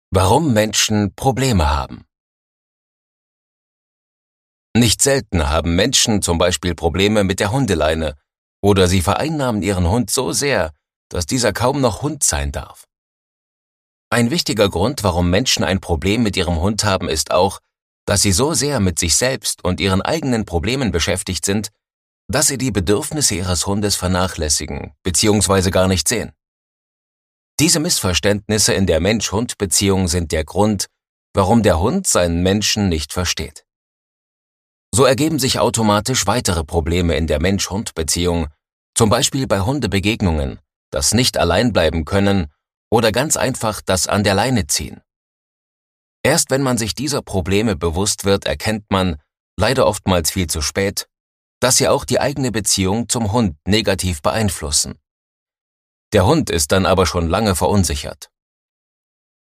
Warum Menschen Probleme haben. Nicht selten haben Menschen zum Beispiel Probleme mit der Hundeleine oder sie vereinnahmen ihren Hund so sehr, dass dieser kaum noch Hund sein darf. Ein wichtiger Grund, warum Menschen ein Problem mit ihrem Hund haben, ist auch, dass sie so sehr mit sich selbst und ihren eigenen Problemen beschäftigt sind, dass sie die Bedürfnisse ihres Hundes vernachlässigen bzw. gar nicht sehen. Diese Missverständnisse in der Mensch-Hund-Beziehung sind der Grund, warum der Hund seinen Menschen nicht versteht. So ergeben sich automatisch weitere Probleme in der Mensch-Hund-Beziehung, zum Beispiel bei Hundebegegnungen, das nicht allein bleiben können oder ganz einfach das an der Leine ziehen. Erst wenn man sich dieser Probleme bewusst wird, erkennt man, leider oftmals viel zu spät, dass sie auch die eigene Beziehung zum Hund negativ beeinflussen. Der Hund ist dann aber schon lange verunsichert.